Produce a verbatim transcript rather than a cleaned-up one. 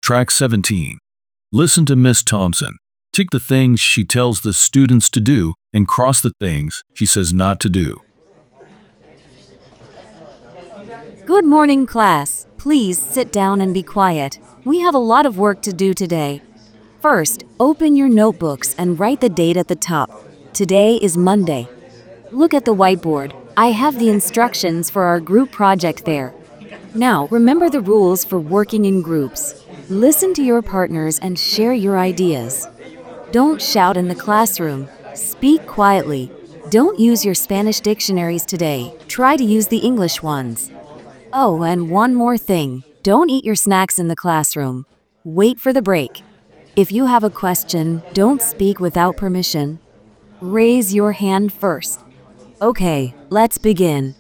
Track seventeen. Listen to Miss Thompson. Tick the things she tells the students to do and cross the things she says not to do. Good morning, class. Please sit down and be quiet. We have a lot of work to do today. First, open your notebooks and write the date at the top. Today is Monday. Look at the whiteboard. I have the instructions for our group project there. Now, remember the rules for working in groups. Listen to your partners and share your ideas. Don't shout in the classroom. Speak quietly. Don't use your Spanish dictionaries today. Try to use the English ones. Oh, and one more thing. Don't eat your snacks in the classroom. Wait for the break. If you have a question, don't speak without permission. Raise your hand first. Okay, let's begin.